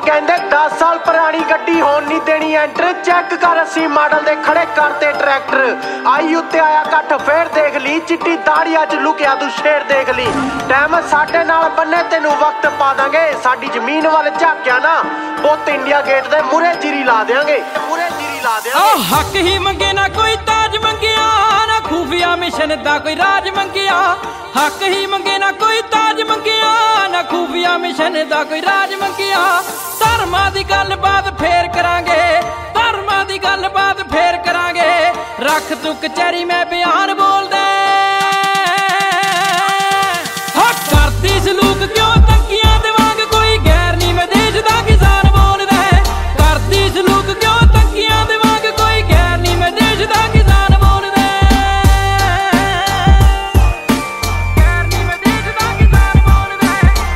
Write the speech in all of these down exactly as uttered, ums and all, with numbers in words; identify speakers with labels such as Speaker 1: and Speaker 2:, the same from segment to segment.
Speaker 1: कहंदे दस साल पुरानी गड्डी होन नहीं देनी एंटर चेक कर अस्सी मॉडल दे खड़े करते ट्रैक्टर आई उत्ते आया कट फेर देख ली चिट्टी दाड़ी अज लुकिया तू शेर देख ली टाइम साडे नाल बन्ने तेनू वक्त पा दांगे साडी जमीन वाल झाकिया ना पुत इंडिया गेट दे मुरे जीरी ला देंगे मुरे जीरी ला देंगे
Speaker 2: हक ही मंगे ना कोई ताज मंगिया ना खुफिया मिशन दा कोई राज मंगिया हक ही मंगे ना कोई ताज मंगिया ना खुफिया मिशन दा कोई राज मंगिया धर्मां दी गलबात फेर करांगे धर्मां दी गलबात फेर करांगे रख तू कचहरी मैं बयान बोल दे हक करती सलूक क्यों तंकियां दे वांग कोई गैर नहीं मैं देश दा किसान बोल दे करती सलूक क्यों तंकियां दे वांग कोई गैर नहीं मैं देश दा किसान बोल दे गैर नहीं मैं देश दा किसान बोल दे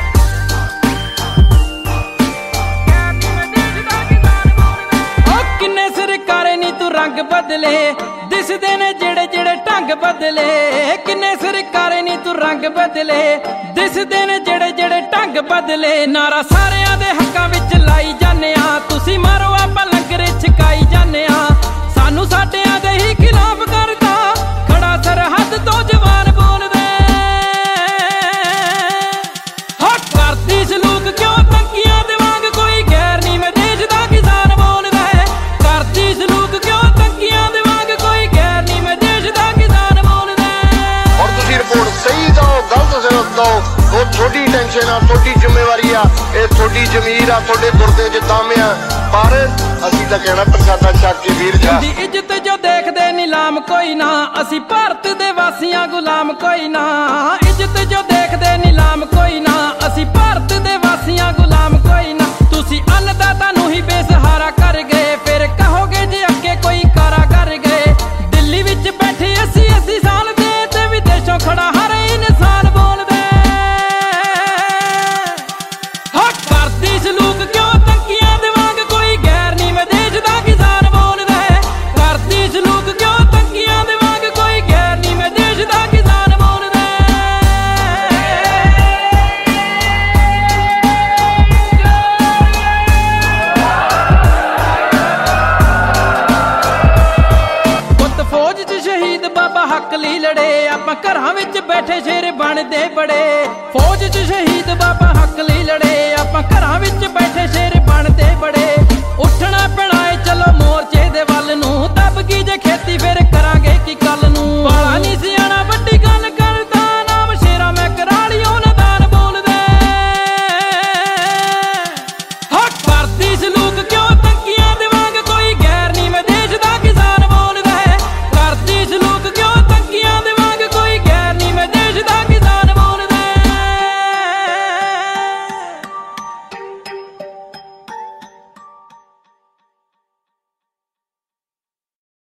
Speaker 2: गैर नहीं मैं देश दा किसान बोल दे ओ किन्ने सरकारे नी तू रंग बदले दिसदे ने जेड़े जेड़े ढंग बदले किन्ने सरकारे नी तू रंग बदले दिसदे ने जेड़े जेड़े ढंग बदले नारा सारियां दे हक्कां विच लाई जाने आ तुसी मारो आपां लंगर छकाई जाने आ सानू साडियां दे ही खिलाफ करदा खड़ा सरहद तो जवान बोल दे हक करदी सलूक क्यों तंकियां दे वांग कोई गैर नहीं मैं देश दा किसान बोल दे करदी सलूक क्यों तंकियां दे वांग कोई गैर नहीं मैं देश दा किसान बोल दे
Speaker 3: और तुसी रिपोर्ट सही दो गलत दो वो थोड़ी टेंशन आ थोड़ी जिम्मेवारी आ ये थोड़ी जमीर आ थोड़े गुरदे च दम आ पर असीं तां कहना प्रसादा छक के वीर जा
Speaker 2: दी इज्जत जो देखदे नीलाम कोई ना असीं भारत दे वासियां गुलाम कोई ना इज्जत जो देखदे नीलाम कोई ना असीं